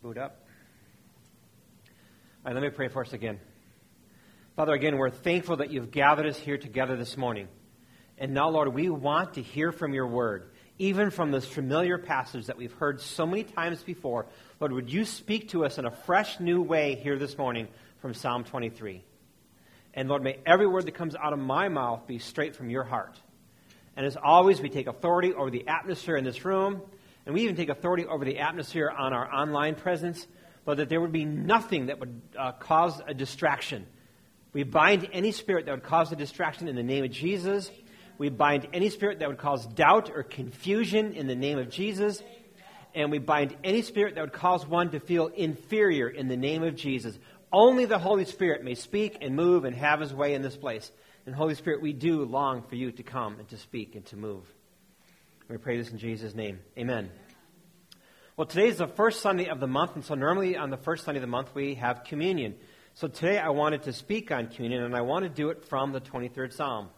boot up. All right, let me pray for us again. Father, again, we're thankful that you've gathered us here together this morning. And now, Lord, we want to hear from your word, even from this familiar passage that we've heard so many times before. Lord, would you speak to us in a fresh, new way here this morning from Psalm 23? And Lord, may every word that comes out of my mouth be straight from your heart. And as always, we take authority over the atmosphere in this room, and we even take authority over the atmosphere on our online presence, but that there would be nothing that would cause a distraction. We bind any spirit that would cause a distraction in the name of Jesus. We bind any spirit that would cause doubt or confusion in the name of Jesus. And we bind any spirit that would cause one to feel inferior in the name of Jesus. Only the Holy Spirit may speak and move and have his way in this place. And Holy Spirit, we do long for you to come and to speak and to move. We pray this in Jesus' name. Amen. Well, today is the first Sunday of the month, and so normally on the first Sunday of the month we have communion. So today I wanted to speak on communion, and I want to do it from the 23rd Psalm.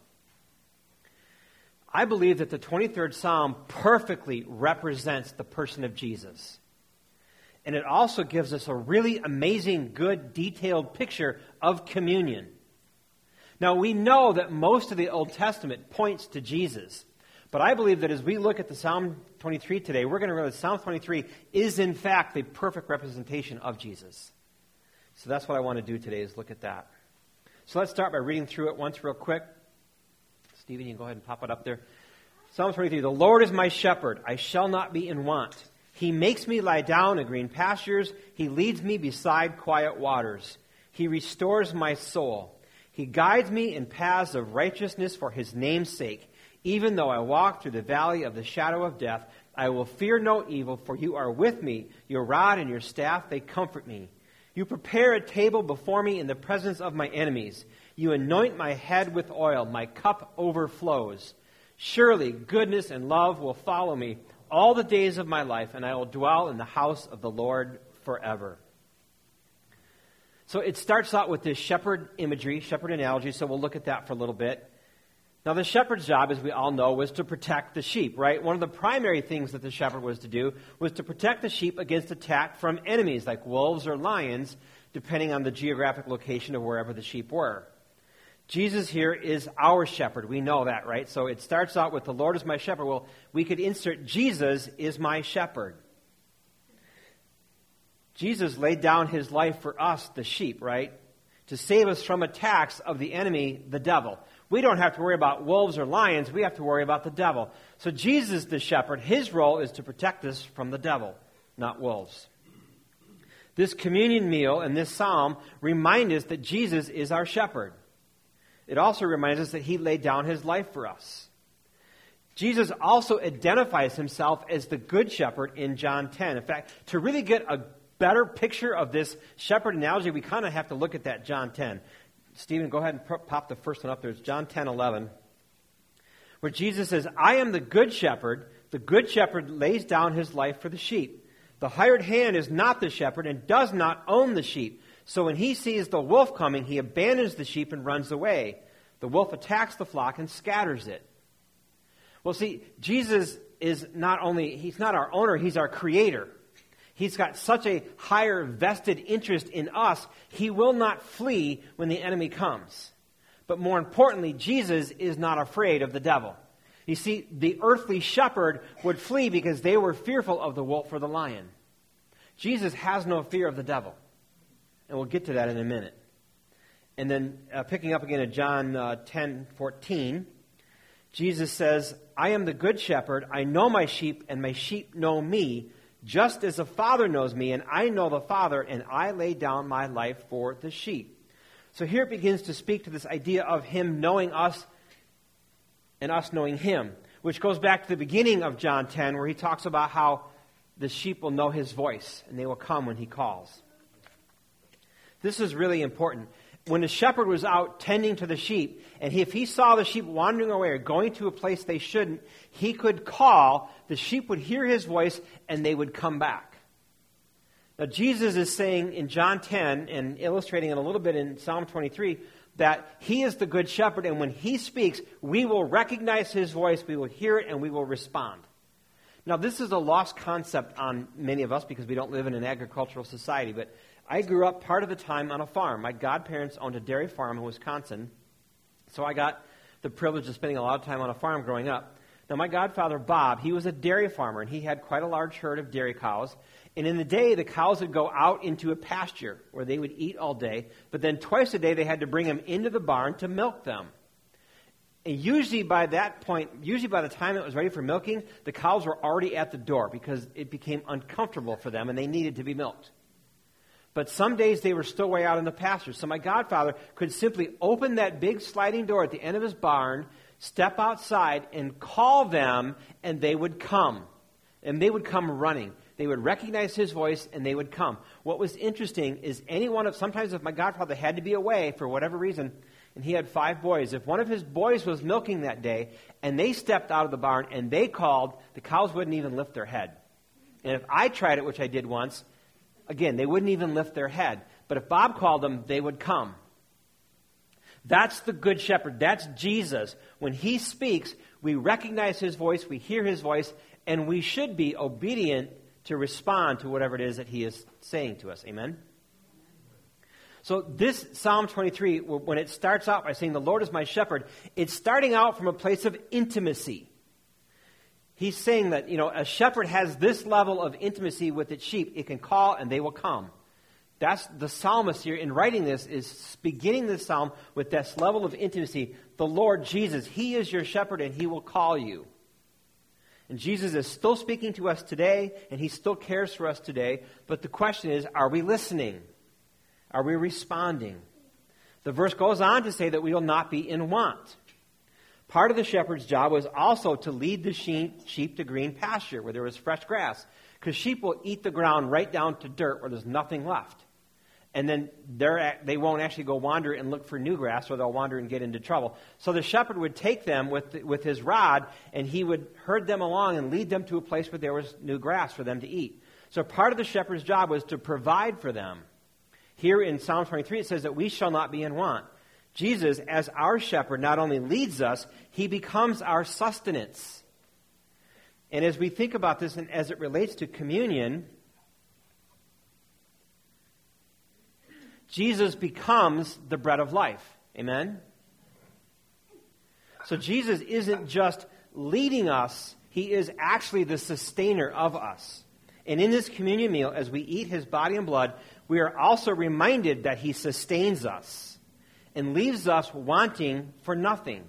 I believe that the 23rd Psalm perfectly represents the person of Jesus. And it also gives us a really amazing, good, detailed picture of communion. Now, we know that most of the Old Testament points to Jesus. But I believe that as we look at the Psalm 23 today, we're going to realize Psalm 23 is, in fact, the perfect representation of Jesus. So that's what I want to do today, is look at that. So let's start by reading through it once real quick. Stephen, you can go ahead and pop it up there. Psalm 23, the Lord is my shepherd, I shall not be in want. He makes me lie down in green pastures. He leads me beside quiet waters. He restores my soul. He guides me in paths of righteousness for his name's sake. Even though I walk through the valley of the shadow of death, I will fear no evil, for you are with me. Your rod and your staff, they comfort me. You prepare a table before me in the presence of my enemies. You anoint my head with oil. My cup overflows. Surely goodness and love will follow me all the days of my life, and I will dwell in the house of the Lord forever. So it starts out with this shepherd imagery, shepherd analogy, so we'll look at that for a little bit. Now, the shepherd's job, as we all know, was to protect the sheep, right? One of the primary things that the shepherd was to do was to protect the sheep against attack from enemies like wolves or lions, depending on the geographic location of wherever the sheep were. Jesus here is our shepherd. We know that, right? So it starts out with the Lord is my shepherd. Well, we could insert Jesus is my shepherd. Jesus laid down his life for us, the sheep, right? To save us from attacks of the enemy, the devil. We don't have to worry about wolves or lions. We have to worry about the devil. So Jesus, the shepherd, his role is to protect us from the devil, not wolves. This communion meal and this psalm remind us that Jesus is our shepherd. It also reminds us that he laid down his life for us. Jesus also identifies himself as the good shepherd in John 10. In fact, to really get a better picture of this shepherd analogy, we kind of have to look at that John 10. Stephen, go ahead and pop the first one up there. It's John 10:11, where Jesus says, I am the good shepherd. The good shepherd lays down his life for the sheep. The hired hand is not the shepherd and does not own the sheep. So when he sees the wolf coming, he abandons the sheep and runs away. The wolf attacks the flock and scatters it. Well, see, Jesus is he's not our owner, he's our creator. He's got such a higher vested interest in us, he will not flee when the enemy comes. But more importantly, Jesus is not afraid of the devil. You see, the earthly shepherd would flee because they were fearful of the wolf or the lion. Jesus has no fear of the devil. And we'll get to that in a minute. And then picking up again at John 10:14, Jesus says, I am the good shepherd. I know my sheep, and my sheep know me, just as the Father knows me, and I know the Father, and I lay down my life for the sheep. So here it begins to speak to this idea of him knowing us and us knowing him, which goes back to the beginning of John 10, where he talks about how the sheep will know his voice, and they will come when he calls. This is really important. When the shepherd was out tending to the sheep, and if he saw the sheep wandering away or going to a place they shouldn't, he could call, the sheep would hear his voice, and they would come back. Now, Jesus is saying in John 10, and illustrating it a little bit in Psalm 23, that he is the good shepherd, and when he speaks, we will recognize his voice, we will hear it, and we will respond. Now, this is a lost concept on many of us because we don't live in an agricultural society, but I grew up part of the time on a farm. My godparents owned a dairy farm in Wisconsin, so I got the privilege of spending a lot of time on a farm growing up. Now, my godfather, Bob, he was a dairy farmer, and he had quite a large herd of dairy cows. And in the day, the cows would go out into a pasture where they would eat all day, but then twice a day they had to bring them into the barn to milk them. And usually by that point, usually by the time it was ready for milking, the cows were already at the door because it became uncomfortable for them and they needed to be milked. But some days they were still way out in the pasture. So my godfather could simply open that big sliding door at the end of his barn, step outside and call them, and they would come. And they would come running. They would recognize his voice and they would come. What was interesting is sometimes if my godfather had to be away for whatever reason, and he had 5 boys, if one of his boys was milking that day and they stepped out of the barn and they called, the cows wouldn't even lift their head. And if I tried it, which I did once, again, they wouldn't even lift their head. But if Bob called them, they would come. That's the Good Shepherd. That's Jesus. When he speaks, we recognize his voice, we hear his voice, and we should be obedient to respond to whatever it is that he is saying to us. Amen? So this Psalm 23, when it starts out by saying, the Lord is my shepherd, it's starting out from a place of intimacy. He's saying that, a shepherd has this level of intimacy with its sheep. It can call and they will come. That's the psalmist here in writing this is beginning this psalm with this level of intimacy. The Lord Jesus, he is your shepherd and he will call you. And Jesus is still speaking to us today and he still cares for us today. But the question is, are we listening? Are we responding? The verse goes on to say that we will not be in want. Part of the shepherd's job was also to lead the sheep to green pasture where there was fresh grass. Because sheep will eat the ground right down to dirt where there's nothing left. And then they won't actually go wander and look for new grass, or they'll wander and get into trouble. So the shepherd would take them with his rod, and he would herd them along and lead them to a place where there was new grass for them to eat. So part of the shepherd's job was to provide for them. Here in Psalm 23, it says that we shall not be in want. Jesus, as our shepherd, not only leads us, he becomes our sustenance. And as we think about this, and as it relates to communion, Jesus becomes the bread of life. Amen? So Jesus isn't just leading us, he is actually the sustainer of us. And in this communion meal, as we eat his body and blood, we are also reminded that he sustains us and leaves us wanting for nothing.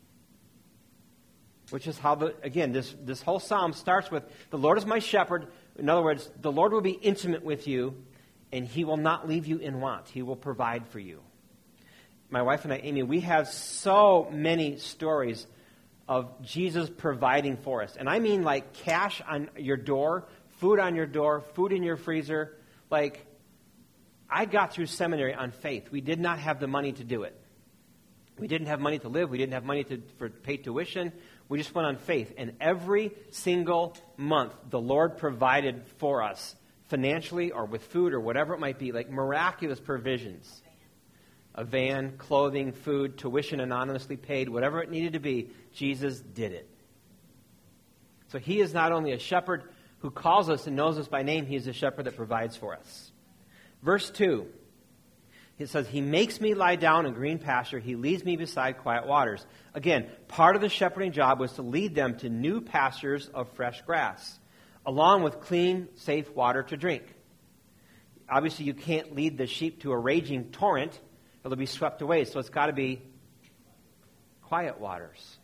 Which is how, this whole psalm starts with, the Lord is my shepherd. In other words, the Lord will be intimate with you, and he will not leave you in want. He will provide for you. My wife and I, Amy, we have so many stories of Jesus providing for us. And I mean like cash on your door, food on your door, food in your freezer. Like, I got through seminary on faith. We did not have the money to do it. We didn't have money to live. We didn't have money for pay tuition. We just went on faith. And every single month, the Lord provided for us, financially or with food or whatever it might be, like miraculous provisions. A van, clothing, food, tuition anonymously paid, whatever it needed to be, Jesus did it. So he is not only a shepherd who calls us and knows us by name, he is a shepherd that provides for us. Verse 2, it says, he makes me lie down in green pasture, he leads me beside quiet waters. Again, part of the shepherding job was to lead them to new pastures of fresh grass, along with clean, safe water to drink. Obviously, you can't lead the sheep to a raging torrent. It'll be swept away, so it's got to be quiet waters.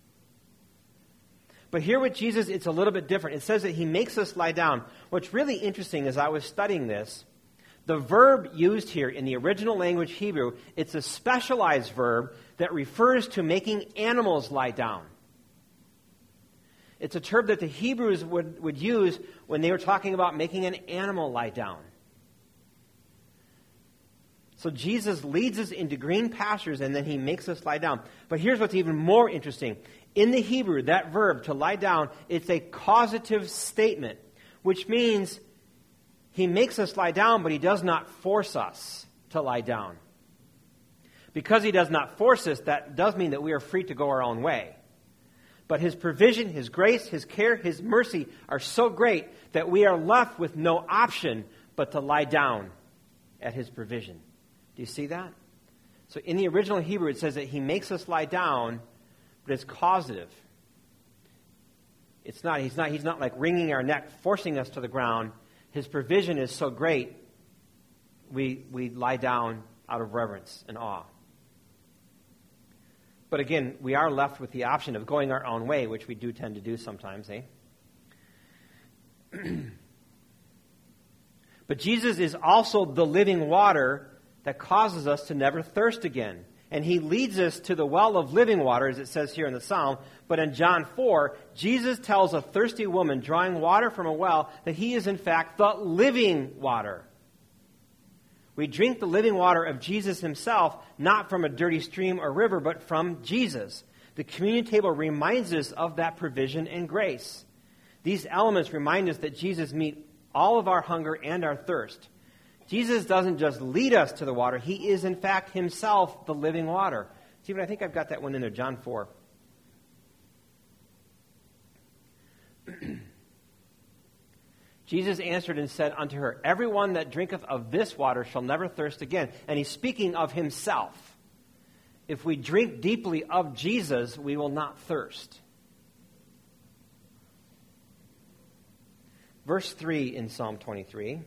But here with Jesus, it's a little bit different. It says that he makes us lie down. What's really interesting as I was studying this, the verb used here in the original language Hebrew, it's a specialized verb that refers to making animals lie down. It's a term that the Hebrews would use when they were talking about making an animal lie down. So Jesus leads us into green pastures and then he makes us lie down. But here's what's even more interesting. In the Hebrew, that verb, to lie down, it's a causative statement, which means he makes us lie down, but he does not force us to lie down. Because he does not force us, that does mean that we are free to go our own way. But his provision, his grace, his care, his mercy are so great that we are left with no option but to lie down at his provision. Do you see that? So in the original Hebrew, it says that he makes us lie down, but it's causative. He's not like wringing our neck, forcing us to the ground. His provision is so great, we lie down out of reverence and awe. But again, we are left with the option of going our own way, which we do tend to do sometimes, eh? But Jesus is also the living water that causes us to never thirst again. And he leads us to the well of living water, as it says here in the Psalm. But in John 4, Jesus tells a thirsty woman drawing water from a well that he is in fact the living water. We drink the living water of Jesus himself, not from a dirty stream or river, but from Jesus. The communion table reminds us of that provision and grace. These elements remind us that Jesus meets all of our hunger and our thirst. Jesus doesn't just lead us to the water. He is, in fact, himself the living water. Stephen, I think I've got that one in there, John 4. Jesus answered and said unto her, everyone that drinketh of this water shall never thirst again. And he's speaking of himself. If we drink deeply of Jesus, we will not thirst. Verse 3 in Psalm 23.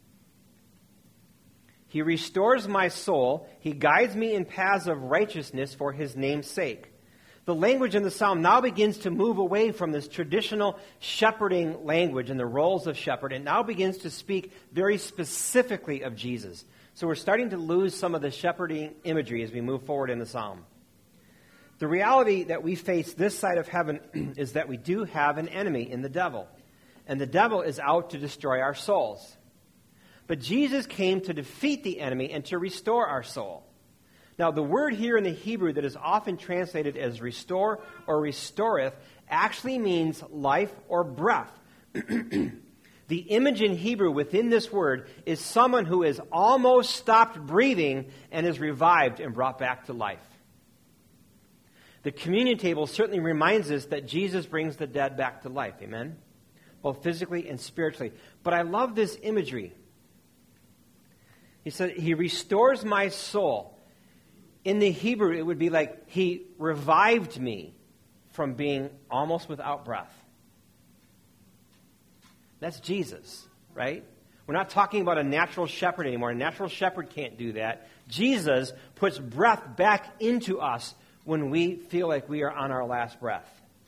He restores my soul. He guides me in paths of righteousness for his name's sake. The language in the psalm now begins to move away from this traditional shepherding language and the roles of shepherd, and now begins to speak very specifically of Jesus. So we're starting to lose some of the shepherding imagery as we move forward in the psalm. The reality that we face this side of heaven is that we do have an enemy in the devil, and the devil is out to destroy our souls. But Jesus came to defeat the enemy and to restore our soul. Now, the word here in the Hebrew that is often translated as restore or restoreth actually means life or breath. The image in Hebrew within this word is someone who has almost stopped breathing and is revived and brought back to life. The communion table certainly reminds us that Jesus brings the dead back to life. Amen? Both physically and spiritually. But I love this imagery. He said, he restores my soul. In the Hebrew, it would be like he revived me from being almost without breath. That's Jesus, right? We're not talking about a natural shepherd anymore. A natural shepherd can't do that. Jesus puts breath back into us when we feel like we are on our last breath.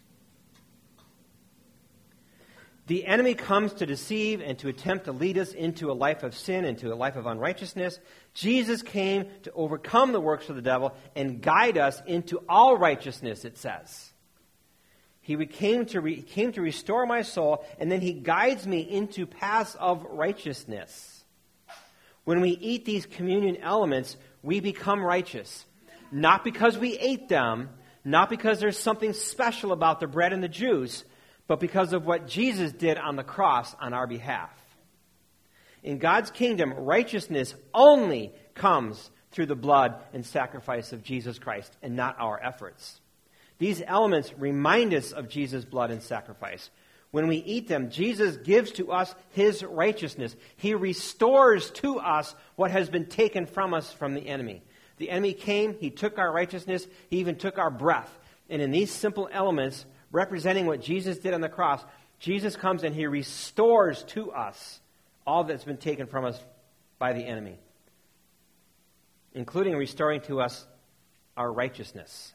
The enemy comes to deceive and to attempt to lead us into a life of sin, into a life of unrighteousness. Jesus came to overcome the works of the devil and guide us into all righteousness, it says. He came to restore my soul, and then he guides me into paths of righteousness. When we eat these communion elements, we become righteous. Not because we ate them, not because there's something special about the bread and the juice, but because of what Jesus did on the cross on our behalf. In God's kingdom, righteousness only comes through the blood and sacrifice of Jesus Christ and not our efforts. These elements remind us of Jesus' blood and sacrifice. When we eat them, Jesus gives to us his righteousness. He restores to us what has been taken from us from the enemy. The enemy came, he took our righteousness, he even took our breath. And in these simple elements, representing what Jesus did on the cross, Jesus comes and he restores to us all that's been taken from us by the enemy, including restoring to us our righteousness.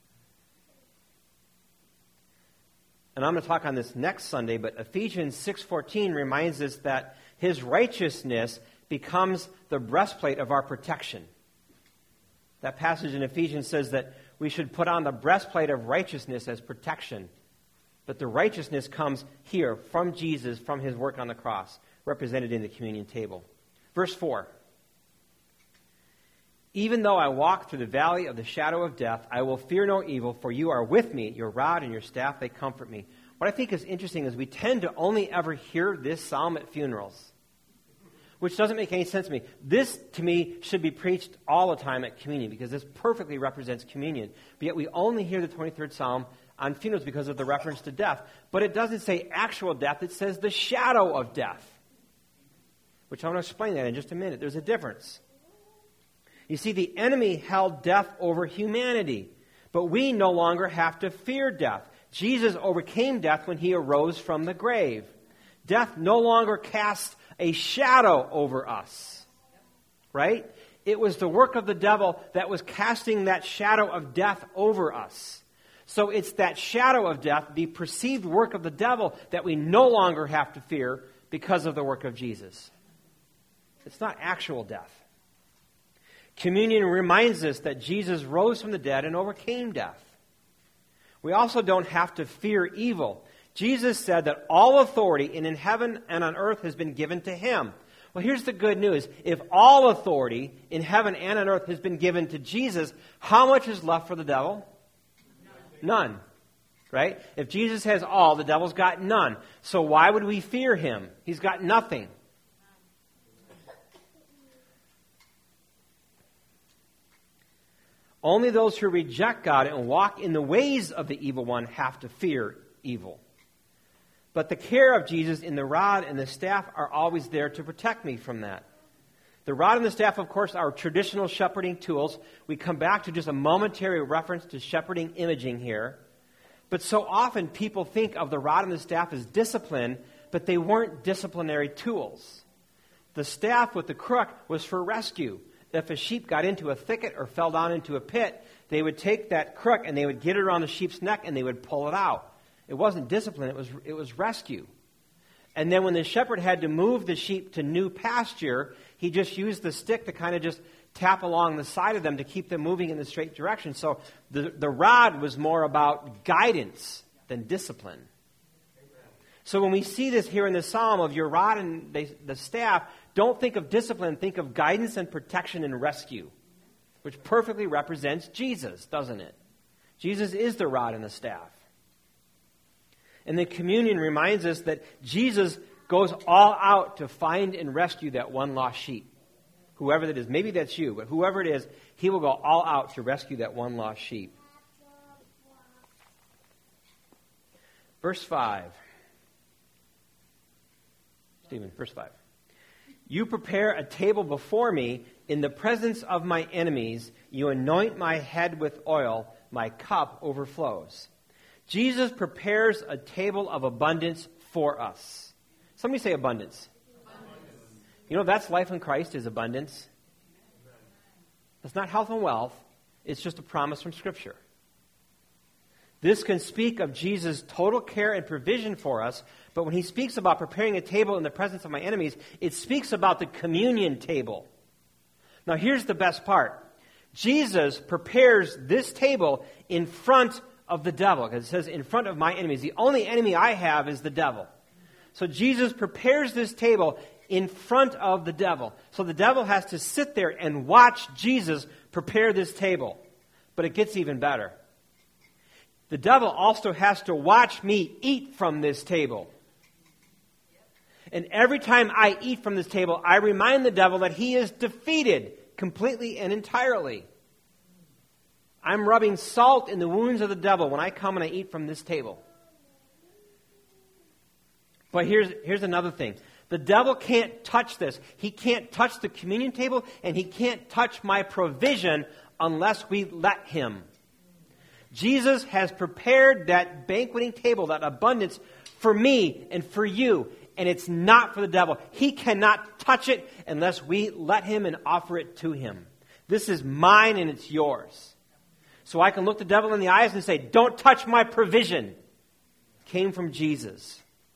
And I'm going to talk on this next Sunday, but Ephesians 6:14 reminds us that his righteousness becomes the breastplate of our protection. That passage in Ephesians says that we should put on the breastplate of righteousness as protection. But the righteousness comes here from Jesus, from his work on the cross, represented in the communion table. Verse 4. Even though I walk through the valley of the shadow of death, I will fear no evil, for you are with me. Your rod and your staff, they comfort me. What I think is interesting is we tend to only ever hear this psalm at funerals, which doesn't make any sense to me. This, to me, should be preached all the time at communion because this perfectly represents communion. But yet we only hear the 23rd Psalm on funerals because of the reference to death. But it doesn't say actual death. It says the shadow of death, which I want to explain that in just a minute. There's a difference. You see, the enemy held death over humanity, but we no longer have to fear death. Jesus overcame death when he arose from the grave. Death no longer casts a shadow over us, right? It was the work of the devil that was casting that shadow of death over us. So it's that shadow of death, the perceived work of the devil, that we no longer have to fear because of the work of Jesus. It's not actual death. Communion reminds us that Jesus rose from the dead and overcame death. We also don't have to fear evil. Jesus said that all authority in heaven and on earth has been given to him. Well, here's the good news. If all authority in heaven and on earth has been given to Jesus, how much is left for the devil? None. Right? If Jesus has all, the devil's got none. So why would we fear him? He's got nothing. Only those who reject God and walk in the ways of the evil one have to fear evil. But the care of Jesus in the rod and the staff are always there to protect me from that. The rod and the staff, of course, are traditional shepherding tools. We come back to just a momentary reference to shepherding imaging here. But so often people think of the rod and the staff as discipline, but they weren't disciplinary tools. The staff with the crook was for rescue. If a sheep got into a thicket or fell down into a pit, they would take that crook and they would get it around the sheep's neck and they would pull it out. It wasn't discipline, it was rescue. And then when the shepherd had to move the sheep to new pasture, he just used the stick to kind of just tap along the side of them to keep them moving in the straight direction. So the rod was more about guidance than discipline. So when we see this here in the psalm of your rod and the staff, don't think of discipline, think of guidance and protection and rescue, which perfectly represents Jesus, doesn't it? Jesus is the rod and the staff. And the communion reminds us that Jesus goes all out to find and rescue that one lost sheep. Whoever that is, maybe that's you, but whoever it is, he will go all out to rescue that one lost sheep. Verse 5. Stephen, verse 5. You prepare a table before me in the presence of my enemies. You anoint my head with oil. My cup overflows. Jesus prepares a table of abundance for us. Somebody say abundance. You know, that's life in Christ is abundance. It's not health and wealth. It's just a promise from Scripture. This can speak of Jesus' total care and provision for us, but when he speaks about preparing a table in the presence of my enemies, it speaks about the communion table. Now, here's the best part. Jesus prepares this table in front of the devil, because it says in front of my enemies. The only enemy I have is the devil. So Jesus prepares this table in front of the devil. So the devil has to sit there and watch Jesus prepare this table. But it gets even better. The devil also has to watch me eat from this table. And every time I eat from this table, I remind the devil that he is defeated completely and entirely. I'm rubbing salt in the wounds of the devil when I come and I eat from this table. But here's another thing. The devil can't touch this. He can't touch the communion table, and he can't touch my provision unless we let him. Jesus has prepared that banqueting table, that abundance, for me and for you, and it's not for the devil. He cannot touch it unless we let him and offer it to him. This is mine and it's yours. So I can look the devil in the eyes and say, don't touch my provision. It came from Jesus.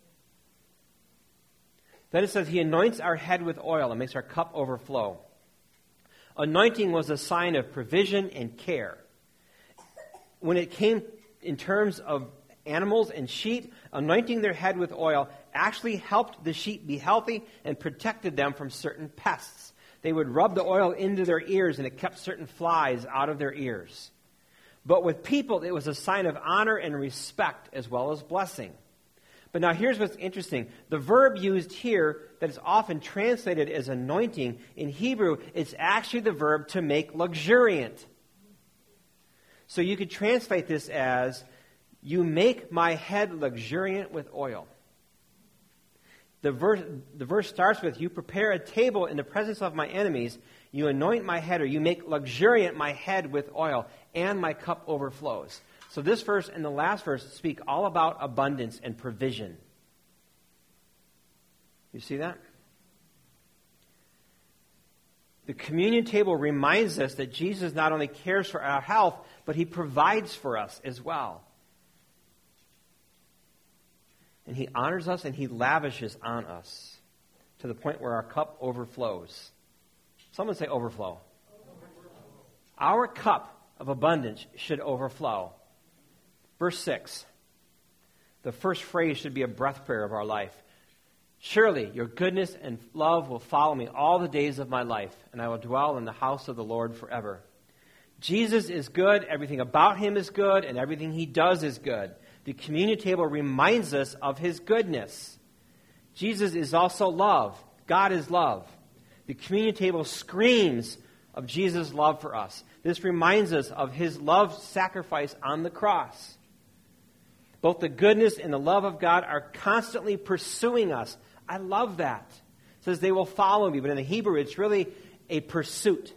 Then it says he anoints our head with oil and makes our cup overflow. Anointing was a sign of provision and care. When it came in terms of animals and sheep, anointing their head with oil actually helped the sheep be healthy and protected them from certain pests. They would rub the oil into their ears and it kept certain flies out of their ears. But with people, it was a sign of honor and respect as well as blessing. But now here's what's interesting. The verb used here that is often translated as anointing, in Hebrew, it's actually the verb to make luxuriant. So you could translate this as, You make my head luxuriant with oil. The verse starts with, you prepare a table in the presence of my enemies. You anoint my head, or you make luxuriant my head with oil, and my cup overflows. So this verse and the last verse speak all about abundance and provision. You see that? The communion table reminds us that Jesus not only cares for our health, but he provides for us as well. And he honors us and he lavishes on us to the point where our cup overflows. Someone say overflow. Our cup of abundance should overflow. Verse 6. The first phrase should be a breath prayer of our life. Surely your goodness and love will follow me all the days of my life, and I will dwell in the house of the Lord forever. Jesus is good, everything about him is good, and everything he does is good. The communion table reminds us of his goodness. Jesus is also love. God is love. The communion table screams of Jesus' love for us. This reminds us of his love sacrifice on the cross. Both the goodness and the love of God are constantly pursuing us. I love that. It says they will follow me, but in the Hebrew it's really a pursuit.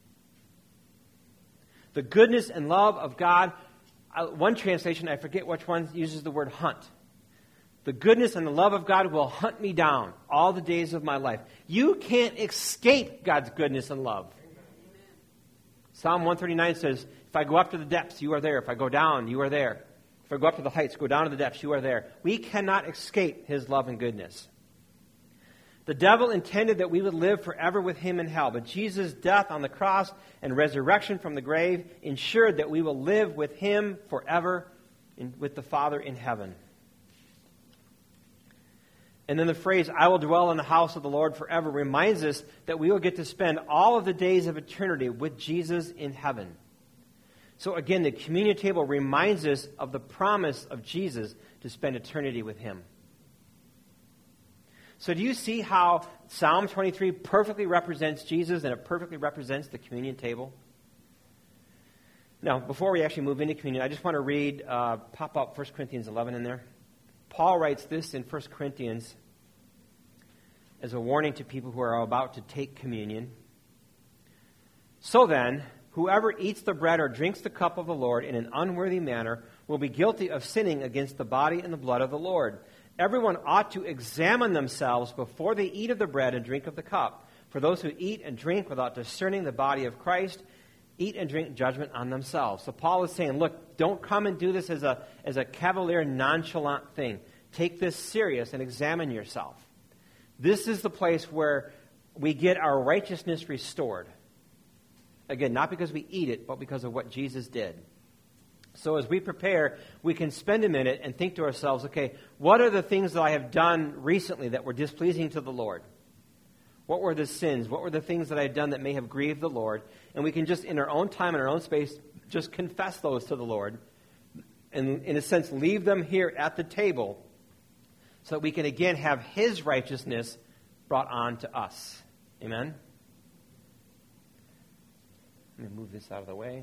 The goodness and love of God, one translation, I forget which one, uses the word hunt. The goodness and the love of God will hunt me down all the days of my life. You can't escape God's goodness and love. Psalm 139 says, if I go up to the depths, you are there. If I go down, you are there. If I go up to the heights, go down to the depths, you are there. We cannot escape his love and goodness. The devil intended that we would live forever with him in hell, but Jesus' death on the cross and resurrection from the grave ensured that we will live with him forever with the Father in heaven. And then the phrase, I will dwell in the house of the Lord forever, reminds us that we will get to spend all of the days of eternity with Jesus in heaven. So again, the communion table reminds us of the promise of Jesus to spend eternity with him. So do you see how Psalm 23 perfectly represents Jesus and it perfectly represents the communion table? Now, before we actually move into communion, I just want to read, pop up 1 Corinthians 11 in there. Paul writes this in 1 Corinthians as a warning to people who are about to take communion. So then, whoever eats the bread or drinks the cup of the Lord in an unworthy manner will be guilty of sinning against the body and the blood of the Lord. Everyone ought to examine themselves before they eat of the bread and drink of the cup. For those who eat and drink without discerning the body of Christ eat and drink judgment on themselves. So Paul is saying, look, don't come and do this as a cavalier, nonchalant thing. Take this serious and examine yourself. This is the place where we get our righteousness restored. Again, not because we eat it, but because of what Jesus did. So as we prepare, we can spend a minute and think to ourselves, okay, what are the things that I have done recently that were displeasing to the Lord? What were the sins? What were the things that I had done that may have grieved the Lord? And we can just, in our own time, in our own space, just confess those to the Lord. And in a sense, leave them here at the table so that we can again have his righteousness brought on to us. Amen? Let me move this out of the way.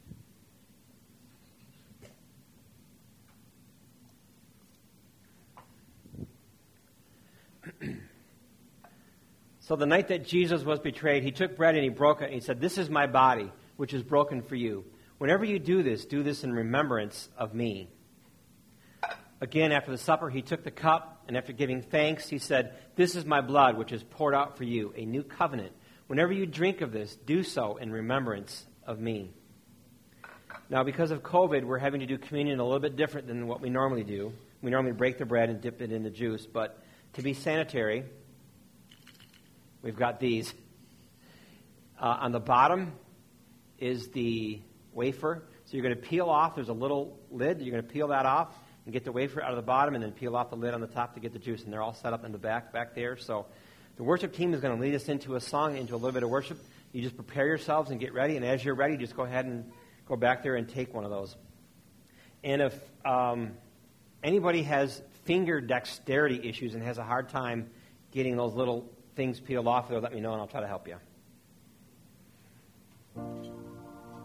So the night that Jesus was betrayed, he took bread and he broke it and he said, this is my body, which is broken for you. Whenever you do this in remembrance of me. Again, after the supper, he took the cup, and after giving thanks, he said, this is my blood, which is poured out for you, a new covenant. Whenever you drink of this, do so in remembrance of me. Now, because of COVID, we're having to do communion a little bit different than what we normally do. We normally break the bread and dip it in the juice, but to be sanitary, we've got these. On the bottom is the wafer. So you're going to peel off. There's a little lid. You're going to peel that off and get the wafer out of the bottom and then peel off the lid on the top to get the juice. And they're all set up in the back there. So the worship team is going to lead us into a song, into a little bit of worship. You just prepare yourselves and get ready. And as you're ready, just go ahead and go back there and take one of those. And if anybody has finger dexterity issues and has a hard time getting those little things peeled off there, let me know and I'll try to help you.